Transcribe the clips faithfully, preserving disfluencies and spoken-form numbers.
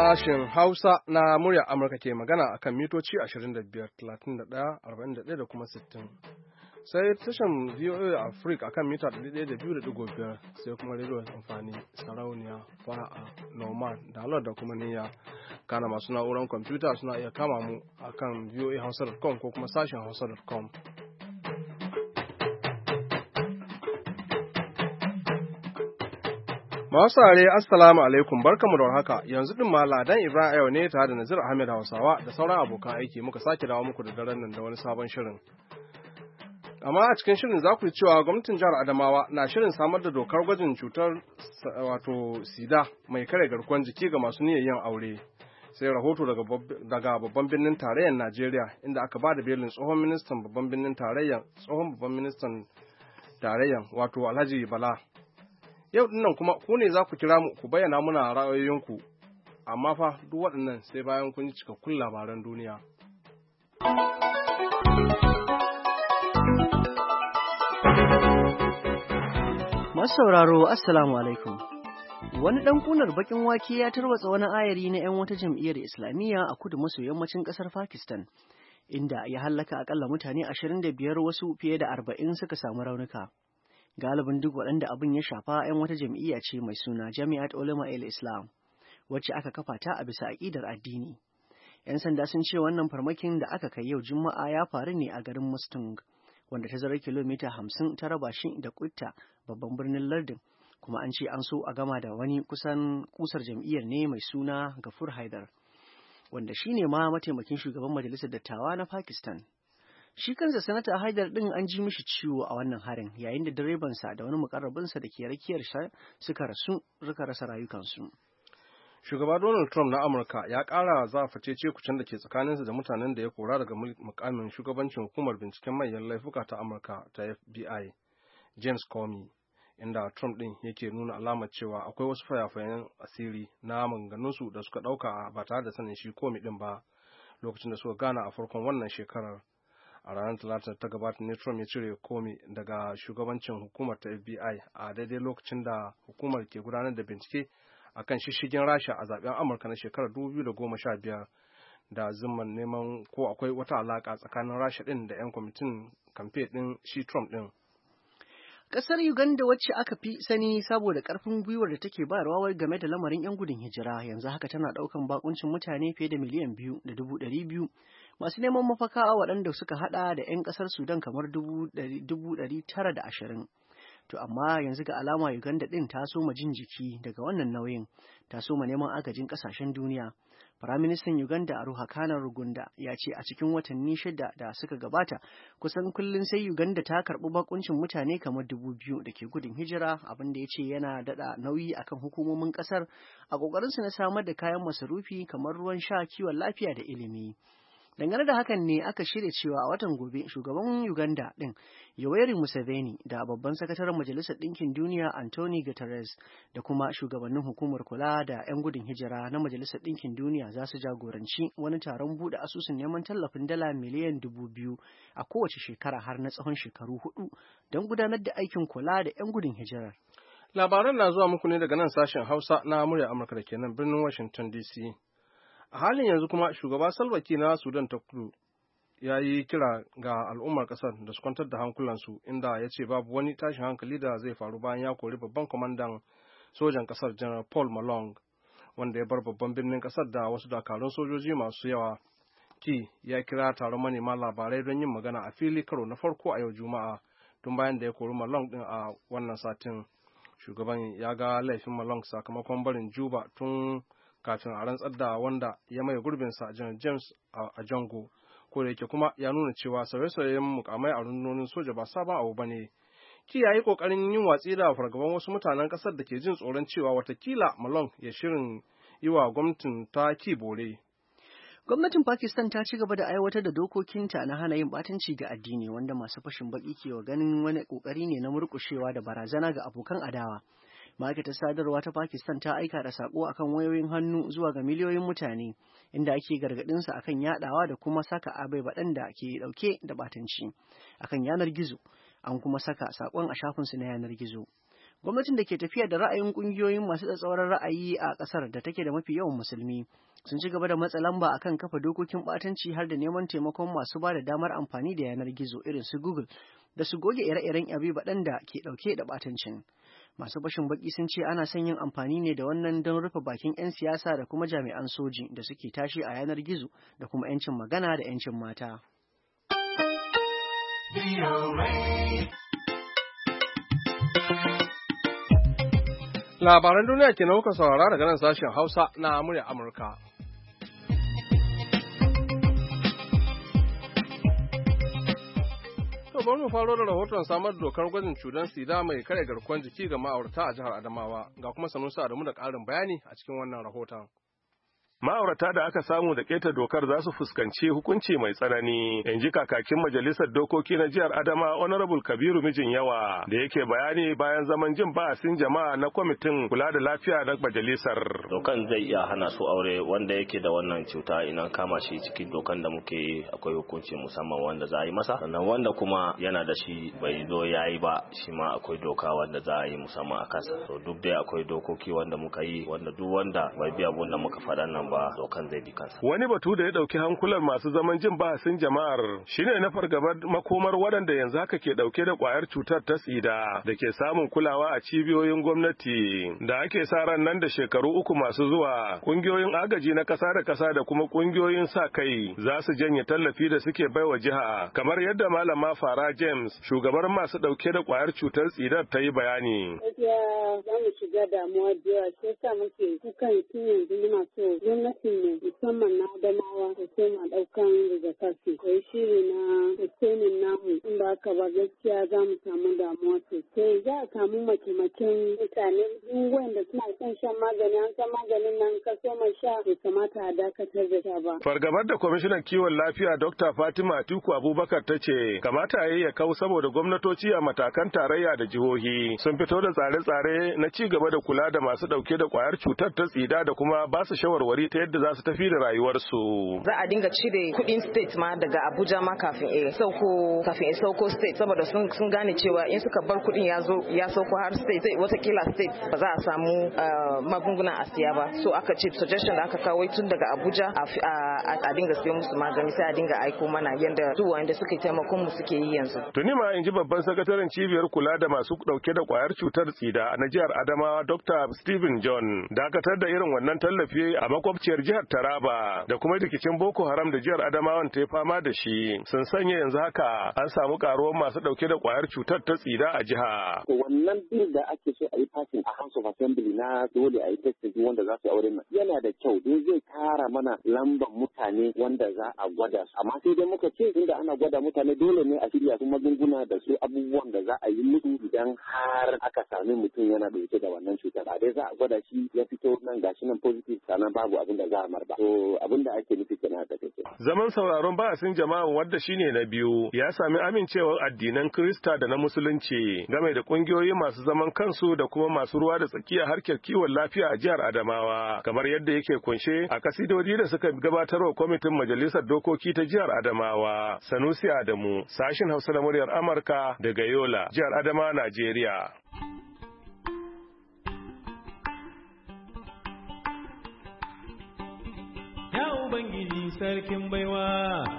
Sashen Hausa na muryar Amurka ke magana akan mitoci ashirin da biyar, talatin da ɗaya, arba'in da ɗaya da kuma sittin. Sai tashan V O A Africa akan mita ɗari ɗaya da biyu da ɗigo biyar, sai kuma rediyo amfani sarauniya, fara'a, nomad, dalar da kuma niyya. Kana masu na'urar kwamfuta suna iya kama mu akan v o a hausa dot com ko kuma sashen hausa dot com. Masu saurare assalamu alaikum barkamu da warhaka, yanzu din ma Ladan Ibrahim yau ne tare da Nazir Ahmed Hausawa da sauran abokan aiki muka sake dawo muku da daren nan da wani sabon shirin. Amma a cikin shirin za ku ji cewa gwamnatin jihar Adamawa na shirin samar da dokar gwajin cutar wato sida mai kare garkuwar jiki ga masu niyyar yin aure. Sai rahoto daga babban birnin tarayyar Najeriya inda aka ba da belin tsohon ministan babban birnin tarayyar tsohon babban ministan tarayyar wato Alhaji Bala. Yau dinnan kuma ku ne za ku kira mu ku bayyana muna ra'ayoyinku, amma fa duk waɗannan sai bayan kun ji cikakkun labaran duniya. Masu sauraro, Assalamu alaikum. Wani ɗan kunar baƙin wake ya tarwatsa wani ayari na 'yan wata jam'iyyar Islamiyya a kudu maso yammacin ƙasar Pakistan, inda ya hallaka akalla mutane ashirin da biyar, wasu fiye da arba'in suka samu raunuka. Galibin duk waɗanda abin ya shafa 'yan wata jam'iyya ce mai suna Jami'at Ulama al-Islam, wacce aka kafa ta a bisa aƙidar addini. 'Yan sanda sun ce wannan farmakin da aka kai yau Juma'a ya faru ne a garin Mustung, wanda tazarar kilomita hamsin ta raba shi da Quetta, babban birnin lardin, kuma an ce an so a gama da wani kusan kusar jam'iyyar ne mai suna Gafur Haidar, wanda shine ma mataimakin shugaban majalisar dattawa na Pakistan. Shi kansa sanata Haidar din an ji mishi ciwo a wannan harin, yayin da direbansa da wani mukarrabinsa da ke rakiyar sa suka rasu suka rasa rayukansu. Shugaba Donald Trump na Amurka ya ƙara zafa cece-kucen da ke tsakaninsa da mutanen da ya kora daga mukamin shugabancin hukumar binciken manyan laifuka ta Amurka ta F B I, James Comey, inda Trump din yake nuna alamar cewa akwai wasu fayafayen asiri na maganganunsu da suka ɗauka ba tare da sanin shi Comey din ba lokacin da suka gana a farkon wannan shekarar. A ranar Talata ta gabata ne Trump ya cire Comey daga shugabancin hukumar ta F B I a daidai lokacin da hukumar ke gudanar da bincike a kan shishigin Rasha a zaben Amurka na shekarar dubu biyu da goma sha biyar da zimman neman ko akwai wata alaƙa tsakanin Rasha ɗin da 'yan kwamitin kamfe ɗin shi Trump ɗin. Ƙasar Uganda, wacce aka fi sani saboda ƙarfin gwiwar da take bayarwa game da lamarin 'yan gudun hijira, yanzu haka tana ɗaukan bakuncin mutane fiye da miliyan biyu da dubu ɗari biyu masu neman mafaka, waɗanda suka haɗa da 'yan ƙasar Sudan kamar dubu ɗari tara da ashirin. To amma yanzu ga alama Uganda ɗin ta soma jin jiki daga wannan nauyin, ta soma neman agajin ƙasashen duniya. Firaministan Uganda Ruhakana Rugunda ya ce a cikin watanni shida da suka gabata kusan kullum sai Uganda ta karɓi bakuncin mutane kamar dubu biyu da ke gudun hijira, abin da ya ce yana daɗa nauyi akan hukumomin ƙasar a ƙoƙarinsu na samar da kayan masarufi kamar ruwan sha, kiwon lafiya da ilimi. Dangane da hakan ne aka shirya cewa a watan gobe shugaban Uganda ɗin Yoweri Museveni da babban sakataren Majalisar Ɗinkin Duniya Anthony Guterres da kuma shugabannin hukumar kula da 'yan gudun hijira na Majalisar Ɗinkin Duniya za su jagoranci wani taron buɗe asusun neman tallafin dala miliyan dubu biyu a kowace shekara har na tsawon shekaru hudu don gudanar da aikin kula da 'yan gudun hijirar. Labaran na zuwa muku ne daga nan sashen Hausa na murya Amurka da ke nan birnin Washington D C. A halin yanzu kuma shugaba Salva Kiir na Sudan ta Kudu ya yi kira ga al'ummar ƙasar da su kwantar da hankulansu, inda ya ce babu wani tashin hankali da zai faru bayan ya kori babban kwamandan sojan ƙasar General Paul Malong, wanda ya bar babban birnin ƙasar da wasu dakarun sojoji masu yawa. Ki ya kira taron manema labarai don yin magana a fili karo na farko a yau Juma'a, tun bayan da ya kori Malong din a wannan satin. Shugaban ya ga laifin Malong sakamakon barin Juba tun kafin a rantsar da wanda ya maye gurbinsa Janar James a Jango, ko da yake kuma ya nuna cewa sauye-sauyen mukamai a rundunonin soja ba sabon abu ba ne. Ki ya yi ƙoƙarin yin watsi da fargaban wasu mutanen ƙasar da ke jin tsoron cewa watakila Malong ya shirin yi wa gwamnatin ta Ki bore. Gwamnatin Pakistan ta ci gaba da aiwatar da dokokinta na hana yin ɓatanci ga addini, wanda masu fashin baki ke wa ganin wani ƙoƙari ne na murƙushewa da barazana ga abokan adawa. Ma'aikatar sadarwa ta Pakistan ta aika da sako akan wayoyin hannu zuwa ga miliyoyin mutane, inda ake gargaɗin su akan yadawa da kuma saka abai baɗan da ke ɗauke da batanci akan yanar gizo. An kuma saka sakon a shafinsu na yanar gizo. Gwamnatin da ke tafiya da ra'ayin ƙungiyoyin masu tsatsauran ra'ayi a ƙasar da take da mafi yawan musulmi sun ci gaba da matsa lamba akan kafa dokokin ɓatanci har da neman taimakon masu ba da damar amfani da yanar gizo irin su Google da su goge ire-iren abi baɗan da ke ɗauke da ɓatancin. Masu bashin baki sun ce ana son yin amfani ne da wannan don rufe bakin 'yan siyasa da kuma jami'an soji da suke tashi a yanar gizo da kuma 'yancin magana da 'yancin mata. Labaran duniya ke kuka saurara daga nan sashen Hausa na murya Amurka. To bari mu faro da rahoton samar da dokar gwajin cutar sida mai kare garkuwar jiki ga ma'aurata a jihar Adamawa. Ga kuma Sanusi Adamu da ƙarin bayani a cikin wannan rahoton. Ma'aurata da aka samu da keta dokar za su fuskanci hukunci mai tsanani, in ji kakakin majalisar dokoki na jihar Adama Honorable Kabiru Mijin Yawa da yake bayani bayan zaman jin ba'asin jama'a na kwamitin kula da lafiya na majalisar. Dokan zai iya hana su aure wanda yake da wannan cuta idan kama shi cikin dokan da muke yi akwai hukunci musamman wanda za a yi masa, sannan wanda kuma yana da shi bai zo ya yi ba shi ma akwai doka wanda za a yi musamman a kasa. To duk dai akwai dokoki wanda muka yi wanda duk wanda bai bi abun da muka faɗa nan ba dokan zai bi kansa. Wani batu da ya dauki hankulan masu zaman jin bahasin jama'ar shine na fargabar makomar waɗanda yanzu haka ke dauke da kwayar cutar ta tsida da ke samun kulawa a cibiyoyin gwamnati da ake sa ran nan da shekaru uku masu zuwa kungiyoyin agaji na kasa da kasa da kuma kungiyoyin sa kai za su janye tallafi da suke baiwa jiha, kamar yadda malama Fara James shugabar masu dauke da kwayar cutar tsidar ta yi bayani. Gaskiya za mu shiga damuwa da yawa, sai sa muke kukan tun yanzu muna so gwamnatin ne musamman na Adamawa da sai ma daukan rigakafi. Kai shiri na sustaining namu in ba haka ba gaskiya za mu samu damuwa sosai. Za a samu mace-macen mutane duk wanda suna son shan magani, an san maganin nan ka so mai sha bai kamata a dakatar da ta ba. Fargabar da kwamishinan kiwon lafiya Dokta Fatima Atiku Abubakar ta ce kamata ya yi ya kau saboda gwamnatoci a matakan tarayya da jihohi sun fito da tsare-tsare na ci gaba da kula da masu dauke da kwayar cutar ta tsida da kuma ba su shawarwari ta yadda za su tafi da rayuwarsu. Za a dinga cire kudin state ma daga Abuja ma kafin a sauko kafin a sauko state saboda sun sun gane cewa in suka bar kudin ya zo ya sauko har state watakila state ba za a samu magunguna a siya ba. So aka ce suggestion da aka kawo tun daga Abuja a dinga siyo musu magani sai a dinga aiko mana yanda duk wanda suke taimakon mu suke yi yanzu. Tuni ma in ji babban sakataren cibiyar kula da masu dauke da kwayar cutar tsida na jihar Adamawa Doctor Stephen John dakatar da irin wannan tallafi a makwabciyar jihar Taraba da kuma rikicin Boko Haram da jihar Adamawa ta yi fama da shi sun sanya yanzu haka an samu karuwar masu dauke da kwayar cutar ta tsida a jiha. Wannan bil da ake so a yi passing a House of Assembly na dole a yi testing wanda za su aure nan yana da kyau don zai kara mana lambar mutane wanda za a gwada su, amma sai dai muka ce inda ana gwada mutane dole ne a shirya su magunguna da su abubuwan da za a yi musu idan har aka sami mutum yana dauke da wannan cutar a dai za a gwada shi ya fito nan gashi nan positive sannan babu abin da za a marba. To abin da ake nufi kenan da kake. Zaman sauraron ba'asin jama'a wanda shine na biyu ya sami amincewar addinan Kirista da na Musulunci game da kungiyoyi masu zaman kansu da kuma masu ruwa da tsakiya harkar kiwon lafiya a jihar Adamawa, kamar yadda yake kunshe a kasidodi da suka gabatarwa kwamitin majalisar dokoki ta jihar Adamawa. Sanusi Adamu, sashin Hausa na muryar Amurka daga Yola, jihar Adamawa, Najeriya. Ubangiji sarkin baiwa.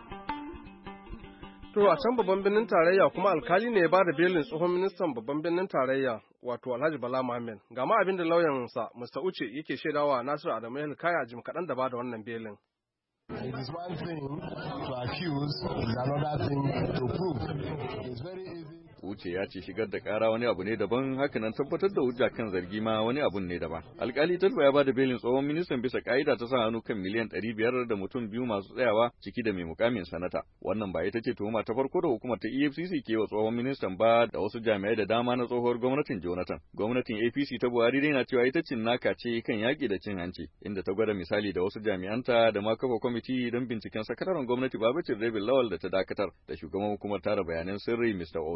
To a can babban birnin tarayya kuma alkali ne ya ba da belin tsohon ministan babban birnin tarayya wato Alhaji Bala Muhammad. Ga ma abin da lauyansa Mister Uche yake shaidawa Nasiru Adamu Hilkaya jim kaɗan da ba da wannan belin. It is one thing to accuse, it is another thing to prove. It's very easy. Wuce ya ce shigar da kara wani abu ne daban, hakanan tabbatar da hujja kan zargi ma wani abun ne daban. Alkali Talba ya bada belin tsohon ministan bisa ka'ida ta sa hannu kan miliyan ɗari biyar da mutum biyu masu tsayawa ciki da mai mukamin sanata. Wannan ba ita ce tuhuma ta farko da hukumar ta E F C C ke wa tsohon ministan ba da wasu jami'ai da dama na tsohuwar gwamnatin Jonathan. Gwamnatin A P C ta Buhari dai na cewa ita cin naka ce kan yaƙi da cin hanci, inda ta gwada misali da wasu jami'anta da ma kafa kwamiti don binciken sakataren gwamnati Babacir David Lawal da ta dakatar da shugaban hukumar tara bayanan sirri Mister Oke.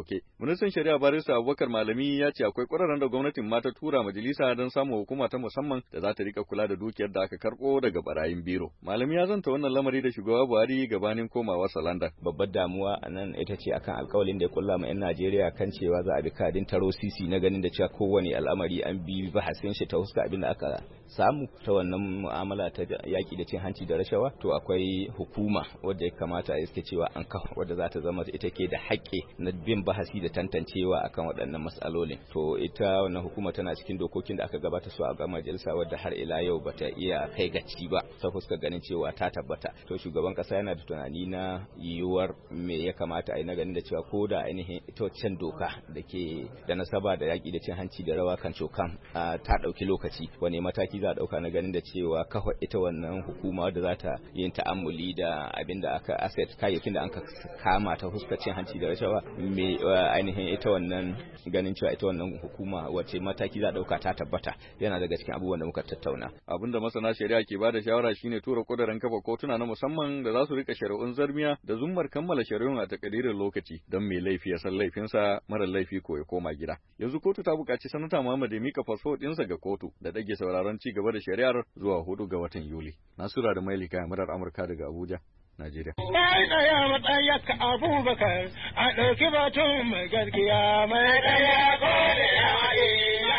Ministan Shari'a Barista Abubakar Malami ya ce akwai ƙwararren da gwamnatin ma ta tura majalisa don samun hukuma ta musamman da za ta rika kula da dukiyar da aka karɓo daga barayin biro. Malami ya zanta wannan lamari da shugaba Buhari gabanin komawa Salanda. Babbar damuwa a nan ita ce akan alƙawalin da ya kulla ma 'yan Najeriya kan cewa za a bi kadin taro sisi na ganin da cewa kowane al'amari an bi bahasin shi ta huska abin da aka samu ta wannan mu'amala ta yaƙi da cin hanci da rashawa. To akwai hukuma wadda ya kamata a iske cewa an kafa wadda za ta zama ita ke da haƙƙi na bin bahasi da tantancewa akan waɗannan matsalolin. To ita wannan hukuma tana cikin dokokin da aka gabata su a ga majalisa wadda har ila yau bata iya kai gaci ba ta fuskar ganin cewa ta tabbata. To shugaban kasa yana da tunani na yiwuwar me ya kamata a yi na ganin da cewa ko da ainihin ita waccan doka da ke da nasaba da yaƙi da cin hanci da rawa kan cokan ta ɗauki lokaci, wani mataki za a ɗauka na ganin da cewa kafa ita wannan hukuma wadda za ta yin ta'ammuli da abin da aka asset kayayyakin da an kama ta fuskar cin hanci da rashawa, me ainihin ita wannan ganin cewa ita wannan hukuma wace mataki za a dauka ta tabbata yana daga cikin abubuwan da muka tattauna. Abinda masana shari'a ke bada shawara shine tura kudirin kafa kotuna na musamman da za su rika shari'un zarmiya da zummar kammala shari'un a takadirin lokaci don mai laifi ya san laifinsa, mara laifi ko ya koma gida. Yanzu kotu ta buƙaci sanata Muhammad ya mika fasfo ɗinsa ga kotu da dage sauraron ci gaba da shari'ar zuwa hudu ga watan Yuli. Nasura da Mailika murar Amurka daga Abuja, Najeriya. Mai ɗaya matsayaka Abubakar a ɗauki batun mai gaskiya mai ɗaya ko da yaƙi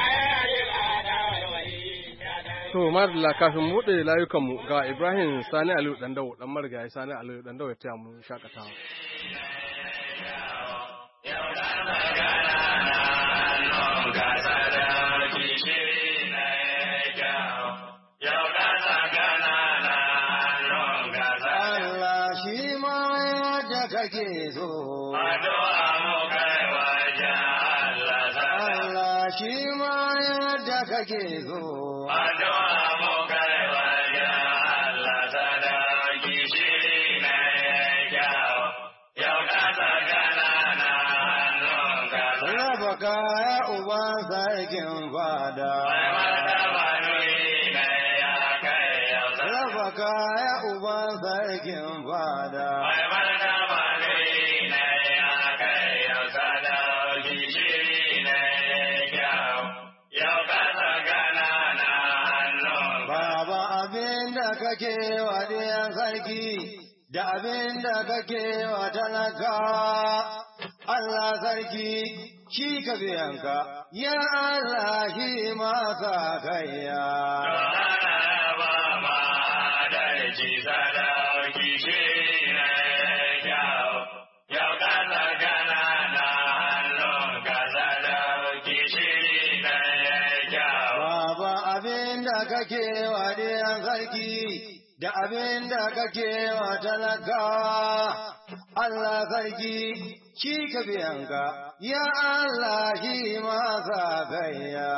To, Madalla, kafin mu buɗe layukanmu ga Ibrahim Sani Aliyu Ɗandawo, ɗan marigayi Sani Aliyu Ɗandawo ya taya mu shakatawa. kake so addu'a mu kai wajen Allah Allah shi ma yadda kake so addu'a mu kai wajen Allah sadaki shiri ne kyau yau ka sagana na hannun ka raba kaya uban sarkin fada raba kaya uban sarkin fada kake wa ɗayan sarki da abin da kake wa talakawa, Allah sarki shi ka biyanka, ya Allah shi masa kaiya. Ba ma da ji sadauki shi ne kyau, yau ka sagana na hannun ka sadauki shi ne kyau. Baba abin da kake wa ɗayan sarki da abin da kake wa talakawa, Allah sarki shi ka biyanka, ya Allah shi masa gayya.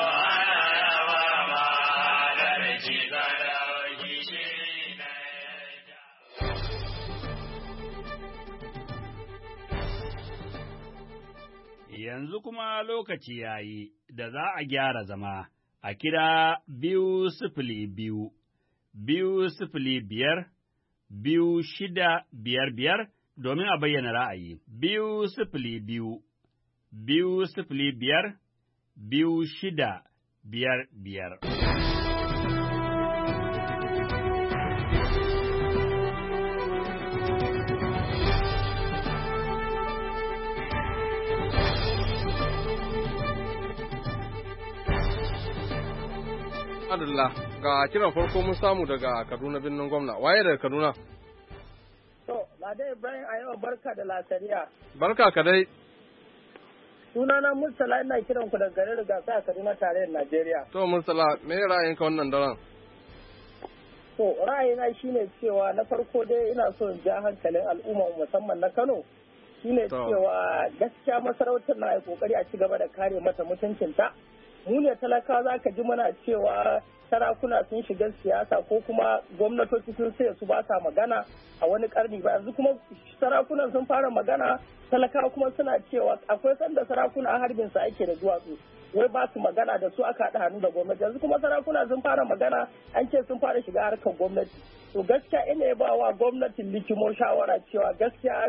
Yanzu kuma lokaci ya yi da za a gyara zama a kira biyu sifili biyu. biyu sifili biyar, biyu shida biyar biyar domin a bayyana ra'ayi, biyu sifili biyu, biyu sifili biyar, biyu shida biyar biyar. Adalla ga kiran farko mun samu daga Kaduna birnin gwamna. Waye daga Kaduna? To, Lade Ibrahim a yau barka da lasariya. Barka ka dai. Sunana Murtala ina kiran ku daga garin Rigasa a Kaduna tarayyar Najeriya. To Murtala, me ra'ayinka wannan daren? To, ra'ayina shine cewa na farko dai ina so in ja hankalin al'umma musamman na Kano. Shine cewa gaskiya masarautar na yi kokari a ci gaba da kare mata mutuncinta. Mu ne talaka za ka ji mana cewa sarakuna sun shiga siyasa ko kuma gwamnatoci sun sai su ba sa magana a wani karni ba, yanzu kuma sarakunan sun fara magana, talaka kuma suna cewa akwai sanda sarakuna harbin sa ake da duwatsu wai ba su magana da su aka haɗa hannu da gwamnati, yanzu kuma sarakuna sun fara magana an ce sun fara shiga harkar gwamnati. To gaskiya ina ba wa gwamnatin likimo shawara cewa gaskiya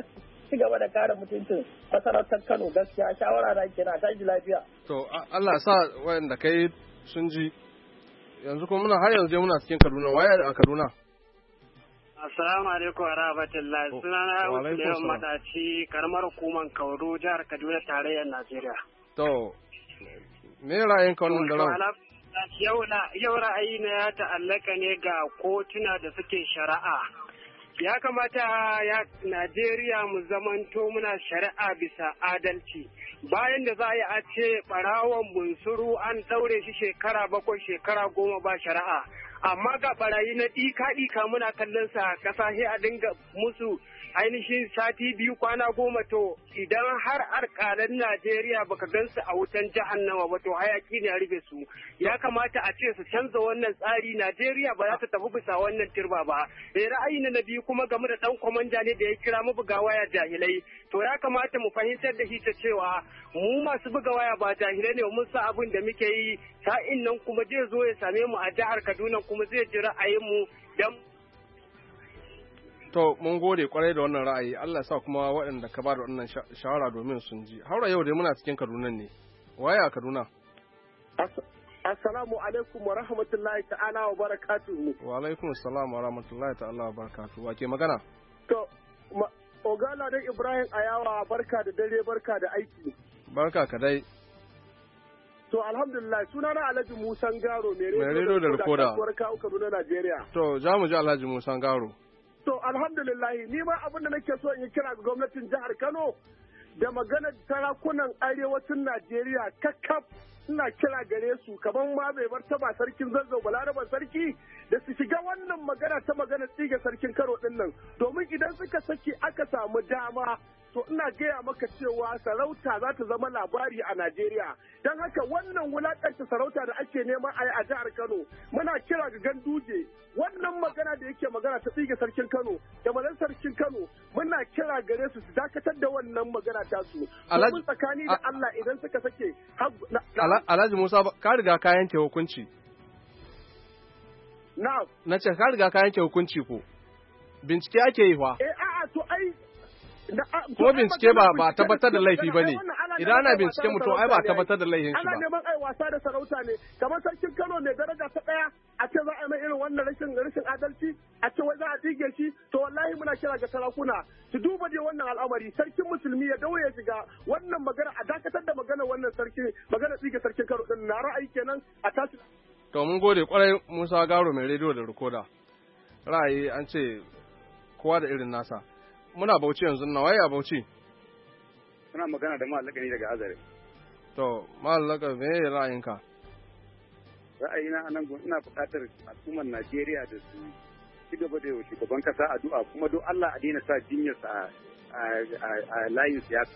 ci gaba da kare mutuncin masarautar Kano gaskiya shawara na kenan tashi lafiya. To Allah sa wayanda kai sun ji yanzu kuma muna har yanzu muna cikin Kaduna waye a Kaduna. Assalamu alaikum wa rahmatullahi. Sunana Usman Madaci, karamar hukumar Kauru, jihar Kaduna, tarayyar Najeriya. To, me ra'ayin ka wannan daren? Yau ra'ayi na ya ta'allaka ne ga kotuna da suke shari'a. Ya kamata ya Najeriya mu zamanto muna shari'a bisa adalci. Bayan da za a yi a ce ɓarawon bunsuru an ɗaure shi shekara bakwai shekara goma ba shari'a. Amma ga barayi na ɗika-ɗika muna kallon sa ƙasa sai a dinga musu ainihin sati biyu kwana goma to idan har alƙalan Najeriya baka gansu a wutan jahannama ba to hayaki ne a rufe su ya kamata a ce su canza wannan tsari Najeriya ba za ta tafi bisa wannan turba ba eh ra'ayi na biyu kuma game da dan komanda ne da ya kira mu buga waya jahilai to ya kamata mu fahimtar da shi ta cewa mu masu buga waya ba jahilai ne mun sa abin da muke yi sa'in nan kuma zai zo ya same mu a jihar Kaduna kuma zai ji ra'ayin mu dan To, mun gode kwarai da wannan ra'ayi, Allah sa kuma waɗanda ka ba da wannan shawara domin sun ji. Haura yau dai muna cikin Kaduna ne, waye a Kaduna? Assalamu alaikum wa rahmatullahi ta'ala wa barakatuhu. Wa alaikum assalam wa rahmatullahi ta'ala wa barakatuhu. Wa ke magana? To, Ogala dai Ibrahim Ayawa barka da dare barka da aiki. Barka ka dai. To, alhamdulillah suna na Alhaji Musa Garo mai rediyo da rikoda. Kaduna, Najeriya. To, za mu ji Alhaji Musa Garo. To alhamdulillah ni ma abin da nake so in yi kira ga gwamnatin jihar Kano da maganar sarakunan arewacin Najeriya kakkaf ina kira gare su kamar ma bai martaba sarkin Zazzau Balaraban sarki da su shiga wannan magana ta magana tsige sarkin Kano din nan domin idan suka saki aka samu dama to ina gaya maka cewa sarauta za ta zama labari a Najeriya don haka wannan wulakanta sarauta da ake neman a yi a jihar Kano muna kira ga Ganduje wannan magana da yake magana ta tsige sarkin Kano da malan sarkin Kano muna kira gare su su dakatar da wannan magana ta su domin tsakani da Allah idan suka sake Alhaji Musa ka riga ka yanke hukunci na na ce ka riga ka yanke hukunci ko bincike ake yi fa eh a'a to ai ko bincike ba ba tabbatar da laifi ba ne idan ana bincike mutum ai ba tabbatar da laifin shi ba ana neman ai wasa da sarauta ne kamar sarkin Kano mai daraja ta daya a ce za a mai irin wannan rashin rashin adalci a ce wai za a dige shi to wallahi muna kira ga sarakuna su duba je wannan al'amari sarkin musulmi ya dawo ya shiga wannan magana a dakatar da magana wannan sarki magana dige sarkin Kano din na ra'ayi kenan a tashi to mun gode kwarai Musa Garo mai rediyo da rikoda ra'ayi an ce kowa da irin nasa muna Bauchi yanzu na waye a Bauchi muna magana da Mallaka ne daga Azare to Mallaka me ra'ayinka ra'ayina anan gun ina buƙatar al'ummar Najeriya da su ci gaba da yau shugaban kasa addu'a kuma don Allah a daina sa jinyar sa a layin siyasa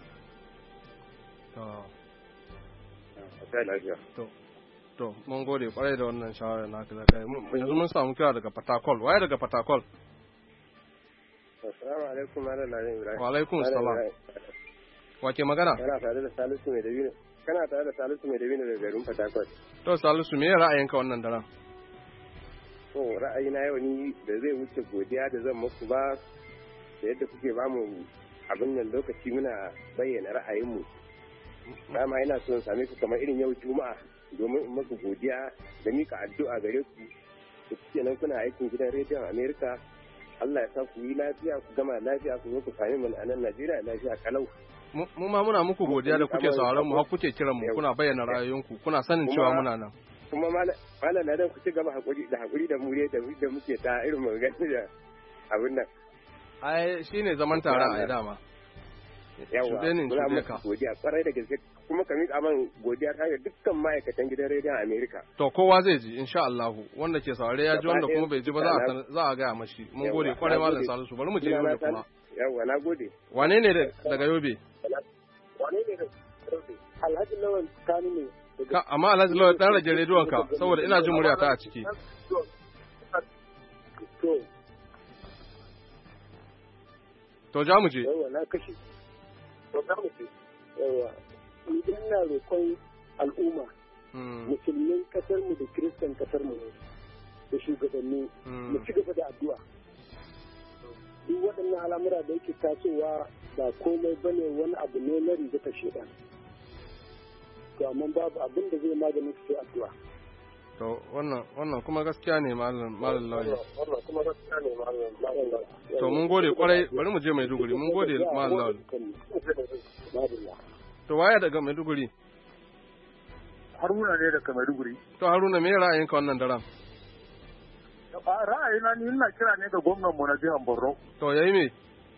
to lafiya to to mun gode kwarai da wannan shawara naka da kai yanzu mun samu kira daga Fatakol waye daga Fatakol Assalamu alaikum Malam Ladan Ibrahim. Wa alaikum assalam. Wa ke magana? Kana tare da Salisu mai dabino. Kana tare da Salisu mai dabino daga garin Fatakwal. To Salisu me ra'ayinka wannan daren? To ra'ayina yau ni da zai wuce godiya da zan muku ba da yadda kuke ba mu abin nan lokaci muna bayyana ra'ayinmu. Dama ina son same ku kamar irin yau Juma'a domin in muku godiya da mika addu'a gare ku. Da kuke nan kuna aikin gidan rediyon Amerika. Allah ya sa ku yi lafiya ku gama lafiya ku zo ku sami mu a nan Najeriya lafiya kalau. Mu ma muna muku godiya da kuke sauraron mu har kuke kiran mu kuna bayyana ra'ayoyinku kuna sanin cewa muna nan. Kuma malam Ladan ku ci gaba hakuri da hakuri da mure da da muke ta irin magana da abin nan. Ai shine zaman tare a dama. Yawa muna muku godiya kwarai da gaske kuma ka miƙa man godiya ta ga dukkan ma'aikatan gidan rediyon Amerika. To kowa zai ji insha Allah wanda ke saurare ya ji wanda kuma bai ji ba za a za a gaya mashi mun gode kwarai malam Salisu bari mu je Yobe kuma. Yawa na gode. Wane ne daga Yobe? Wane ne daga Yobe? Alhaji Lawal Kani ne. Ka amma Alhaji Lawal dan rage rediyon ka saboda ina jin murya ta a ciki. To. To ja mu je. Yawa na kashi. To za mu je. Yawa. Idan na roƙon al'umma, musulmin kasarmu da kiristan kasarmu da shugabanni, mu ci gaba da addu'a. Duk waɗannan al'amura da yake tasowa ba komai bane wani abu ne na riga ta shedan to amma babu abin da zai maganin su addu'a to wannan wannan kuma gaskiya ne malam malam lauya wannan kuma gaskiya ne malam malam to mun gode kwarai bari mu je Maiduguri mun gode malam lauya to waye daga Maiduguri Haruna ne daga Maiduguri to Haruna me ra'ayinka wannan daren ra'ayina ni ina kira ne ga gwamnan mu na jihar Borno to yayi me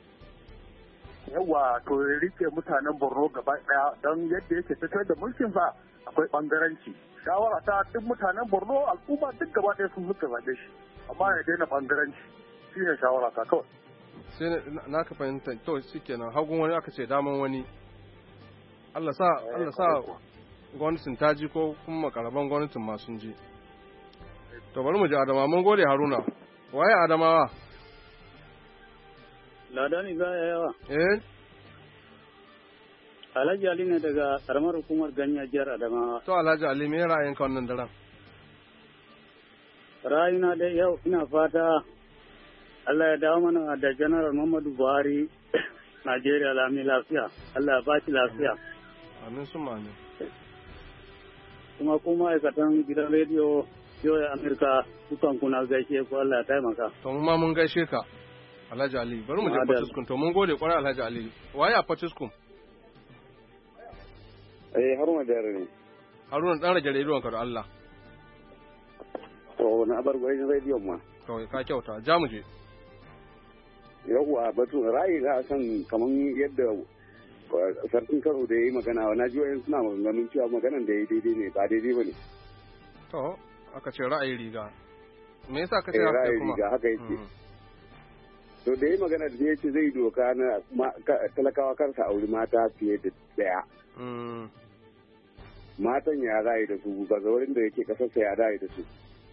yawa to ya rike mutanen Borno gaba daya don yadda yake tafiyar da mulkin sa akwai bangaranci shawara ta duk mutanen Borno al'umma duk gaba daya sun suka zabe shi amma ya daina bangaranci shine shawara ta kawai sai na ka fahimta to shikenan hagun wani aka ce daman wani Allah sa Allah sa gwamnatin ta ji ko kuma makaraban gwamnatin ma sun ji to bari mu ji Adama mun gode Haruna waye Adamawa Ladani ga yawa eh Alhaji Ali ne daga karamar hukumar Ganya jihar Adamawa to Alhaji Ali me ra'ayinka wannan daren ra'ayina da yau ina fata Allah ya dawo mana da General Muhammadu Buhari Najeriya lami lafiya Allah ya ba shi lafiya amin sun amin kuma kuma aikatan gidan rediyo yau ya Amerika dukan kuna gaishe ko Allah ya taimaka to mu ma mun gaishe ka Alhaji Ali bari mu je Fatiskun to mun gode kwarai Alhaji Ali waye a Fatiskun eh Haruna da ne Haruna dan rage rediyon ka da Allah to na bar gwajin rediyon ma to ka kyauta ja mu je yawwa batu ra'ayi ga san kaman yadda sarkin Kano da yayi magana na ji wayan suna maganganun cewa maganan da yayi daidai ne ba daidai bane to aka ce ra'ayi riga me yasa ka ce haka kuma ra'ayi riga haka yake to da yayi magana da yace zai doka na talakawa kar sa auri mata fiye da daya matan ya ra'ayi da su ba zaurin da yake kasar sa ya ra'ayi da su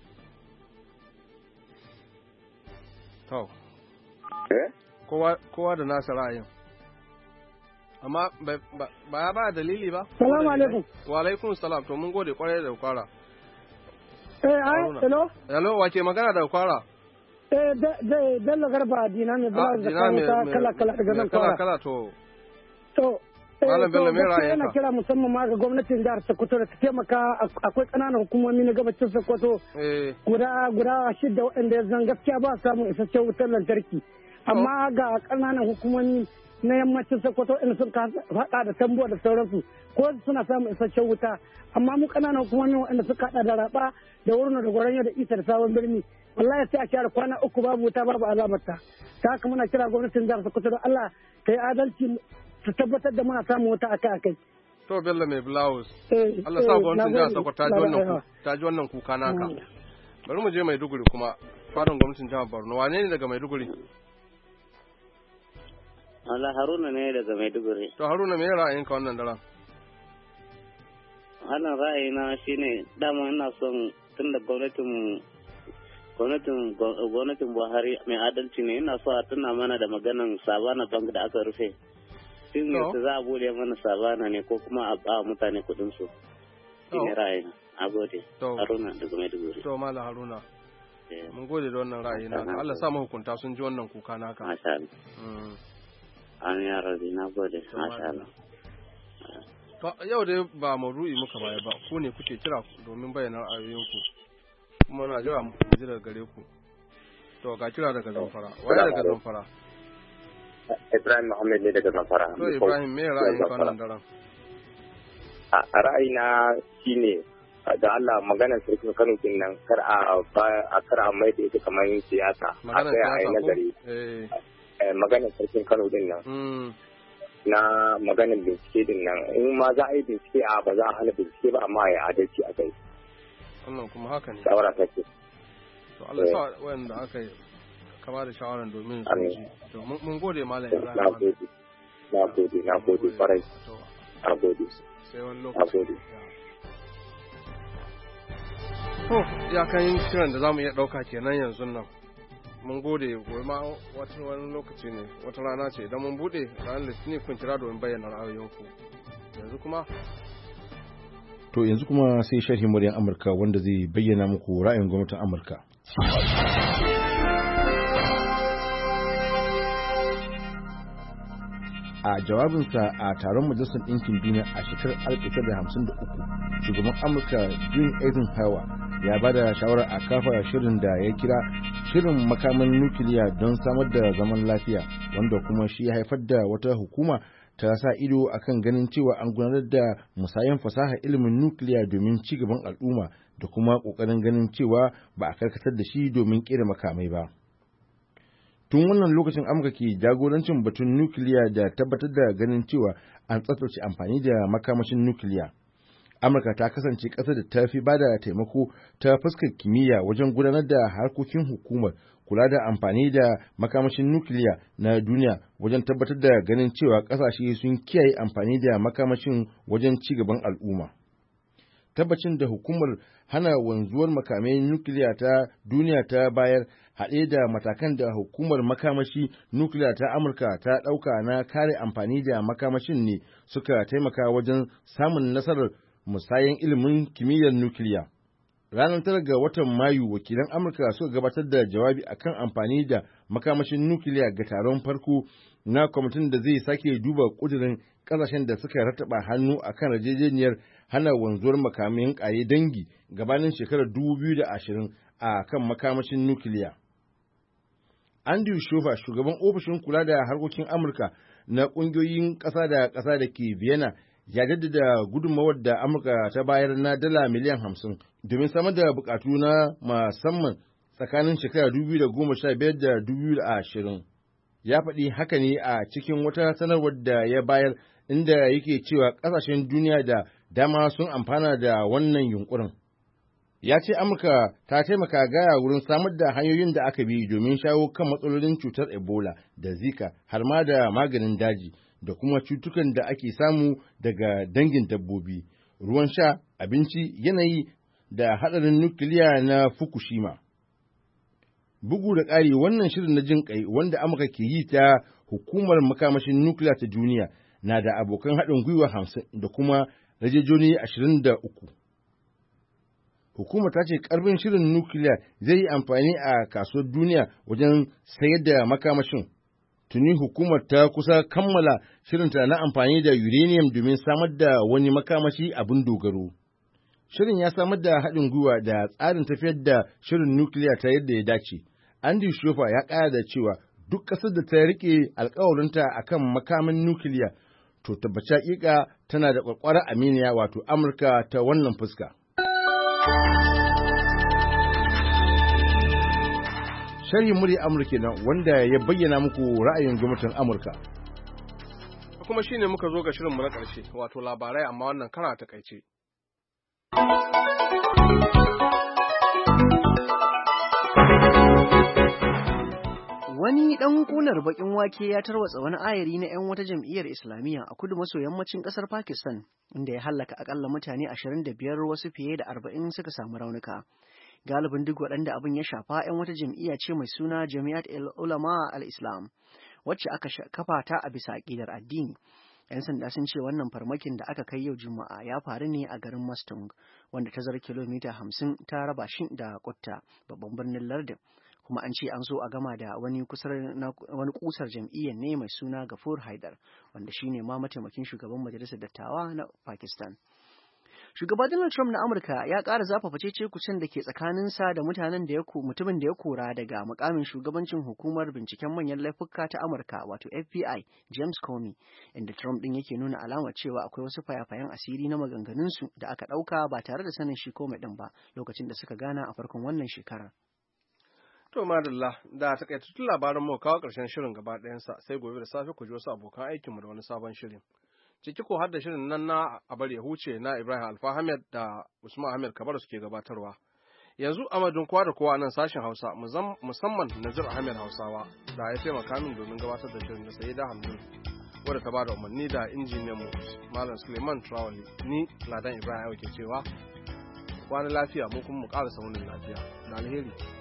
to eh kowa kowa da nasa ra'ayin amma ba ya ba dalili ba salamu alaikum wa alaikum salam to mun gode kwarai da kwara eh ai hello hello wace magana da kwara eh da Bello Garba dina ne bala da kala kala daga nan kala kala to to Malam Bello me ra'ayinka ina kira musamman ma ga gwamnatin jihar Sokoto da ta taimaka akwai kananan hukumomi na gabacin Sokoto guda guda shida waɗanda ya zan gaskiya ba samun isasshen wutar lantarki amma ga kananan hukumomi na yammacin Sokoto in sun haɗa da Tambuwa da sauransu ko suna samun isasshen wuta amma mu kananan hukumomi waɗanda suka haɗa da Raba da Wurno da Gwaranya da Isa da Sabon Birni wallahi sai a share kwana uku babu wuta babu alamarta ta haka muna kira gwamnatin jihar Sokoto da Allah ta yi adalci ta tabbatar da muna samun wuta akai akai to Bello mai blouse Allah sa gwamnatin jihar Sokoto ta ji wannan ta ji wannan kuka naka bari mu je Maiduguri kuma fadan gwamnatin jihar Borno wane ne daga Maiduguri Allah Haruna ne daga Maiduguri. To Haruna me ra'ayinka wannan daren? Wannan ra'ayina shine dama ina son tunda gwamnatin gwamnatin gwamnatin Buhari mai adalci ne ina so a tuna mana da maganan Sabana Bank da aka rufe. Shin ne za a bude mana Sabana ne ko kuma a ba mutane kudin su? Shine ra'ayina. A gode. Haruna daga Maiduguri. To Malam Haruna. Mun gode da wannan ra'ayi na. Allah sa mahukunta sun ji wannan kuka naka. Masha Allah. An yara da na gode, masha Allah. To yau dai ba maudu'i muka baya ba, ku ne kuke kira domin bayyana ra'ayoyinku. Kuma na jira mu ji daga gare ku. To ga kira daga Zamfara. Waye daga Zamfara? Ibrahim Muhammad ne daga Zamfara. To Ibrahim me ra'ayin ka wannan daren? A ra'ayina shine da Allah maganar sarkin Kano din nan kar a a kar a mai da ita kamar siyasa. Maganar siyasa eh maganar sarkin Kano din nan na maganar bincike din nan in ma za a yi bincike a ba za a hana bincike ba amma ya adalci a kai wannan kuma haka ne shawara ta ce to Allah sa wanda aka yi kama da shawaran domin su ji to mun gode malam Ibrahim na gode na gode na gode farai na gode sai wani lokaci to ya kan kiran da zamu iya dauka kenan yanzu nan mun gode gobe ma wata wani lokaci ne wata rana ce idan mun bude ranar litinin kun kira domin bayyana ra'ayoyinku yanzu kuma to yanzu kuma sai sharhin muryar Amurka wanda zai bayyana muku ra'ayin gwamnatin Amurka a jawabinsa a taron majalisar ɗinkin duniya a shekarar alif tara da hamsin da uku shugaban amurka Dwight Eisenhower ya ba da shawarar a kafa shirin da ya kira shirin makaman nukiliya don samar da zaman lafiya, wanda kuma shi ya haifar da wata hukuma ta sa ido akan ganin cewa an gudanar da musayan fasaha ilimin nukiliya domin ci gaban al'umma da kuma ƙoƙarin ganin cewa ba a karkatar da shi domin ƙera makamai ba. Tun wannan lokacin Amurka ke jagorancin batun nukiliya da tabbatar da ganin cewa an tsaftace amfani da makamashin nukiliya. Amurka ta kasance ƙasar da ta fi ba da taimako ta fuskar kimiyya wajen gudanar da harkokin hukumar kula da amfani da makamashin nukiliya na duniya wajen tabbatar da ganin cewa ƙasashe sun kiyaye amfani da makamashin wajen ci gaban al'umma. Tabbacin da hukumar hana wanzuwar makamai nukiliya ta duniya ta bayar haɗe da matakan da hukumar makamashi nukiliya ta Amurka ta ɗauka na kare amfani da makamashin ne suka taimaka wajen samun nasarar musayen ilimin kimiyyar nukiliya. Ranar tara ga watan Mayu, wakilan Amurka suka gabatar da jawabi akan amfani da makamashin nukiliya ga taron farko na kwamitin da zai sake duba ƙudurin ƙasashen da suka rataba hannu akan yarjejeniyar hana wanzuwar makamin ƙare dangi gabanin shekarar dubu biyu da ashirin a kan makamashin nukiliya. Andrew Schofield, shugaban ofishin kula da harkokin Amurka na ƙungiyoyin ƙasa da ƙasa da ke Vienna, ya jaddada gudunmawar da Amurka ta bayar na dala miliyan hamsin domin samar da bukatu na musamman tsakanin shekara dubu biyu da goma sha biyar da dubu biyu da ashirin. Ya faɗi haka ne a cikin wata sanarwar da ya bayar inda yake cewa ƙasashen duniya da dama sun amfana da wannan yunkurin. Ya ce Amurka ta taimaka gaya wurin samar da hanyoyin da aka bi domin shawo kan matsalolin cutar Ebola da Zika har ma da maganin daji da kuma cutukan da ake samu daga dangin dabbobi, ruwan sha, abinci, yanayi da haɗarin nukiliya na Fukushima. Bugu da ƙari, wannan shirin na jin ƙai wanda Amurka ke yi ta hukumar makamashin nukiliya ta duniya na da abokan haɗin gwiwa hamsin da kuma rajejoni ashirin da uku. Hukumar ta ce ƙarfin shirin nukiliya zai yi amfani a kasuwar duniya wajen sayar da makamashin. Tuni hukumar ta kusa kammala shirinta na amfani da uranium domin samar da wani makamashi abin dogaro. Shirin ya samar da haɗin gwiwa da tsarin tafiyar da shirin nukiliya ta yadda ya dace. Andy Schofield ya ƙara da cewa duk ƙasar da ta riƙe alƙawarinta a kan makamin nukiliya, to tabbaci haƙiƙa tana da ƙwaƙwarar aminiya wato Amurka ta wannan fuska. Sharhin murya Amurka nan wanda ya bayyana muku ra'ayin gwamnatin Amurka. Kuma shine muka zo ga shirinmu na ƙarshe, wato labarai amma wannan kara ta takaice. Wani ɗan ƙunar baƙin wake ya tarwatsa wani ayari na 'yan wata jam'iyyar Islamiyya a kudu maso yammacin ƙasar Pakistan, inda ya hallaka akalla mutane ashirin da biyar, wasu fiye da arba'in suka samu raunuka. Galibin duk waɗanda abin ya shafa 'yan wata jam'iyya ce mai suna Jami'at al-Ulama al-Islam, wacce aka kafa ta a bisa aƙidar addini. 'Yan sanda sun ce wannan farmakin da aka kai yau Juma'a ya faru ne a garin Mastung, wanda tazarar kilomita hamsin ta raba shi da Kutta, babban birnin lardin. Kuma an ce an so a gama da wani kusar jam'iyyar ne mai suna Gafur Haidar, wanda shine ma mataimakin shugaban majalisar dattawa na Pakistan. Shugaba Donald Trump na Amurka ya ƙara zafafa cece-kucen da ke tsakaninsa da mutanen da ya mutumin da ya kora daga mukamin shugabancin hukumar binciken manyan laifuka ta Amurka wato F B I, James Comey, inda Trump din yake nuna alamar cewa akwai wasu fayafayen asiri na maganganunsu da aka ɗauka ba tare da sanin shi Comey din ba lokacin da suka gana a farkon wannan shekarar. To madalla, da takaitattun labaran mu kawo ƙarshen shirin gaba ɗayansa, sai gobe da safe ku ji wasu abokan aikinmu da wani sabon shirin. Ciki ko har da shirin nan na abar ya huce na Ibrahim Alfa Ahmed da Usman Ahmed Kabar suke gabatarwa. Yanzu amadun kowa da kowa nan sashen Hausa, musamman Nazir Ahmed Hausawa da ya taimaka min domin gabatar da shirin da Sayyida Hamdun, wadda ta bada umarni da injiniyan mu Malam Suleiman Trawali, ni Ladan Ibrahim ke cewa wani lafiya mu kuma mu ƙara saunin lafiya da alheri.